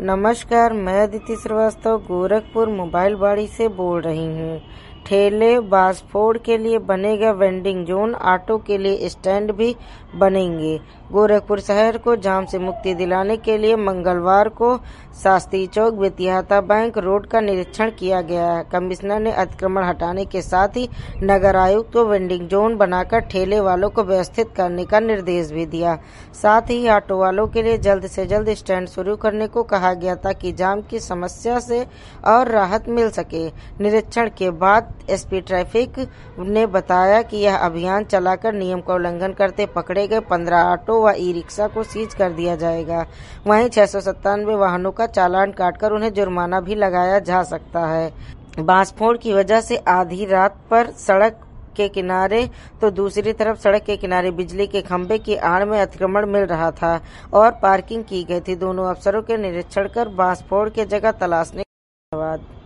नमस्कार, मैं अदिति श्रीवास्तव गोरखपुर मोबाइल बाड़ी से बोल रही हूँ। ठेले बास्फोड़ के लिए बनेगा वेंडिंग जोन, ऑटो के लिए स्टैंड भी बनेंगे। गोरखपुर शहर को जाम से मुक्ति दिलाने के लिए मंगलवार को शास्त्री चौक बेतियाता बैंक रोड का निरीक्षण किया गया है। कमिश्नर ने अतिक्रमण हटाने के साथ ही नगर आयुक्त को वेंडिंग जोन बनाकर ठेले वालों को व्यवस्थित करने का निर्देश भी दिया। साथ ही ऑटो वालों के लिए जल्द से जल्द स्टैंड शुरू करने को कहा गया ताकि जाम की समस्या से और राहत मिल सके। निरीक्षण के बाद एसपी ट्रैफिक ने बताया कि यह अभियान चलाकर नियम का उल्लंघन करते पकड़े गए 15 ऑटो व ई रिक्शा को सीज कर दिया जाएगा। वहीं 697 वाहनों का चालान काटकर उन्हें जुर्माना भी लगाया जा सकता है। बांसफोड़ की वजह से आधी रात पर सड़क के किनारे तो दूसरी तरफ सड़क के किनारे बिजली के खंभे की आड़ में अतिक्रमण मिल रहा था और पार्किंग की गई थी। दोनों अफसरों के निरीक्षण कर बांसफोड़ की जगह तलाशने। धन्यवाद।